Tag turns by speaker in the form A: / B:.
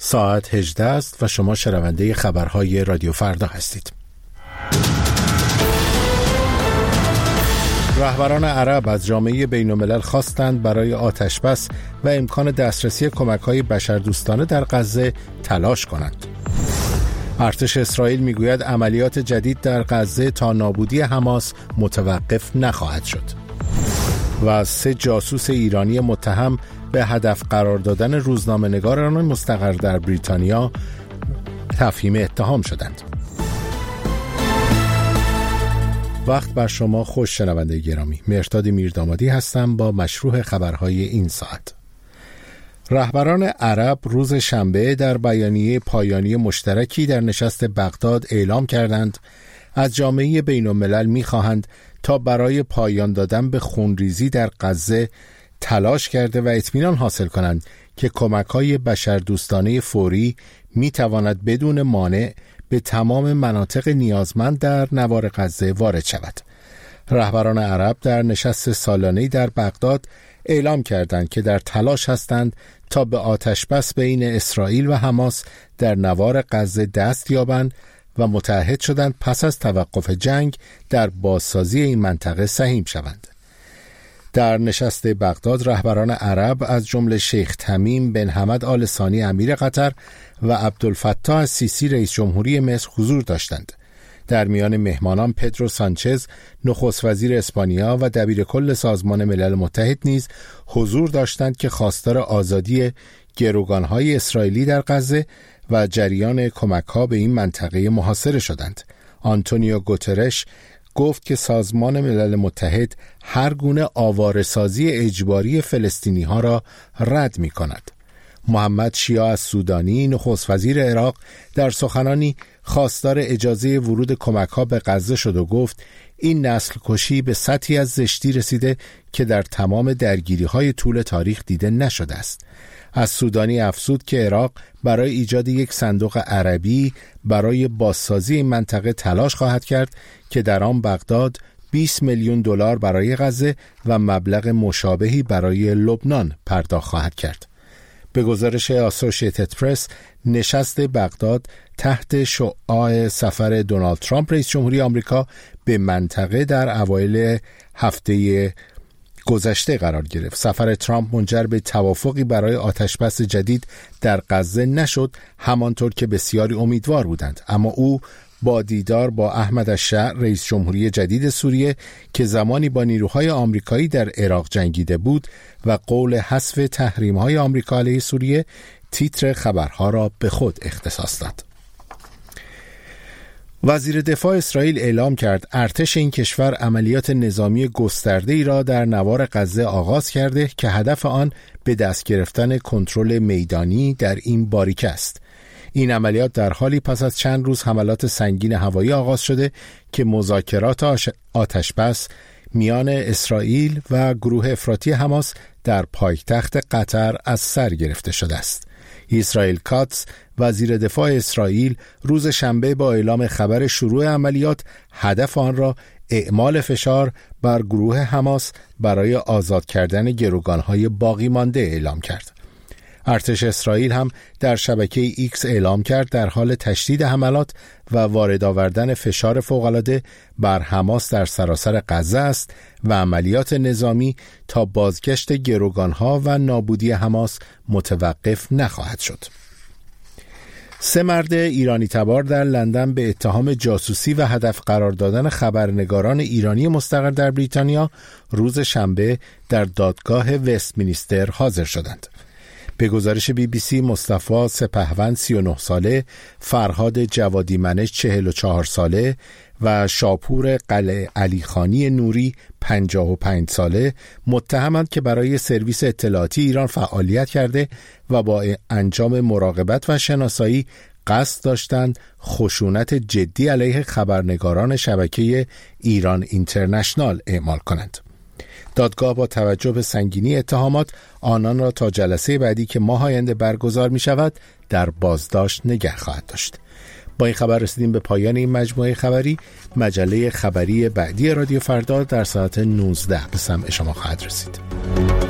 A: ساعت 18 است و شما شنونده خبرهای رادیو فردا هستید. رهبران عرب از جامعه بین‌الملل خواستند برای آتش‌بس و امکان دسترسی کمک‌های بشردوستانه در غزه تلاش کنند. ارتش اسرائیل میگوید عملیات جدید در غزه تا نابودی حماس متوقف نخواهد شد. و 3 جاسوس ایرانی متهم به هدف قرار دادن روزنامه‌نگاران مستقر در بریتانیا تفهیم اتهام شدند. وقت بر شما خوش شنونده گرامی. مهرداد میردامادی هستم با مشروع خبرهای این ساعت. رهبران عرب روز شنبه در بیانیه پایانی مشترکی در نشست بغداد اعلام کردند از جامعه بین‌الملل می‌خواهند تا برای پایان دادن به خونریزی در غزه تلاش کرده و اطمینان حاصل کنند که کمک‌های بشردوستانه فوری می‌تواند بدون مانع به تمام مناطق نیازمند در نوار غزه وارد شود. رهبران عرب در نشست سالانه‌ای در بغداد اعلام کردند که در تلاش هستند تا به آتش‌بس بین اسرائیل و حماس در نوار غزه دست یابند و متعهد شدند پس از توقف جنگ در بازسازی این منطقه سهیم شوند. در نشست بغداد رهبران عرب از جمله شیخ تمیم بن حمد آل ثانی امیر قطر و عبدالفتاح السیسی رئیس جمهوری مصر حضور داشتند. در میان مهمانان پدرو سانچز نخست وزیر اسپانیا و دبیر کل سازمان ملل متحد نیز حضور داشتند که خواستار آزادی گروگان‌های اسرائیلی در غزه و جریان کمک‌ها به این منطقه محاصره شدند. آنتونیو گوترش گفت که سازمان ملل متحد هر گونه آواره‌سازی اجباری فلسطینی‌ها را رد می‌کند. محمد شیعه السودانی نخست وزیر عراق در سخنانی خواستار اجازه ورود کمک‌ها به غزه شد و گفت این نسل کشی به سطحی از زشتی رسیده که در تمام درگیری‌های طول تاریخ دیده نشده است. السودانی افزود که عراق برای ایجاد یک صندوق عربی برای بازسازی این منطقه تلاش خواهد کرد که در آن بغداد 20 میلیون دلار برای غزه و مبلغ مشابهی برای لبنان پرداخت خواهد کرد. به گزارش اسوسییتد پرس، نشست بغداد تحت شعاع سفر دونالد ترامپ رئیس جمهوری آمریکا به منطقه در اوایل هفته گذشته قرار گرفت. سفر ترامپ منجر به توافقی برای آتش‌بس جدید در غزه نشد، همانطور که بسیاری امیدوار بودند، اما او با دیدار با احمد الشیع رئیس جمهوری جدید سوریه که زمانی با نیروهای آمریکایی در عراق جنگیده بود و قول حذف تحریم‌های آمریکا علیه سوریه تیتر خبرها را به خود اختصاص داد. وزیر دفاع اسرائیل اعلام کرد ارتش این کشور عملیات نظامی گسترده‌ای را در نوار غزه آغاز کرده که هدف آن به دست گرفتن کنترل میدانی در این باریکه است. این عملیات در حالی پس از چند روز حملات سنگین هوایی آغاز شده که مذاکرات آتش‌بس میان اسرائیل و گروه افراطی حماس در پایتخت قطر از سر گرفته شده است. اسرائیل کاتس وزیر دفاع اسرائیل روز شنبه با اعلام خبر شروع عملیات هدف آن را اعمال فشار بر گروه حماس برای آزاد کردن گروگان‌های باقی مانده اعلام کرد. ارتش اسرائیل هم در شبکه ایکس اعلام کرد در حال تشدید حملات و وارد آوردن فشار فوق‌العاده بر حماس در سراسر غزه است و عملیات نظامی تا بازگشت گروگان‌ها و نابودی حماس متوقف نخواهد شد. 3 مرد ایرانی تبار در لندن به اتهام جاسوسی و هدف قرار دادن خبرنگاران ایرانی مستقر در بریتانیا روز شنبه در دادگاه وستمینستر حاضر شدند. به گزارش BBC مصطفی سپهوند 39 ساله، فرهاد جوادی منش 44 ساله و شاپور قلعه علیخانی نوری 55 ساله متهمند که برای سرویس اطلاعاتی ایران فعالیت کرده و با انجام مراقبت و شناسایی قصد داشتند خشونت جدی علیه خبرنگاران شبکه ایران اینترنشنال اعمال کنند. دادگاه با توجه به سنگینی اتهامات آنان را تا جلسه بعدی که ماه آینده برگزار می شود در بازداشت نگه خواهد داشت. با این خبر رسیدیم به پایان این مجموعه خبری. مجله خبری بعدی رادیو فردا در ساعت 19 به سمع شما خواهد رسید.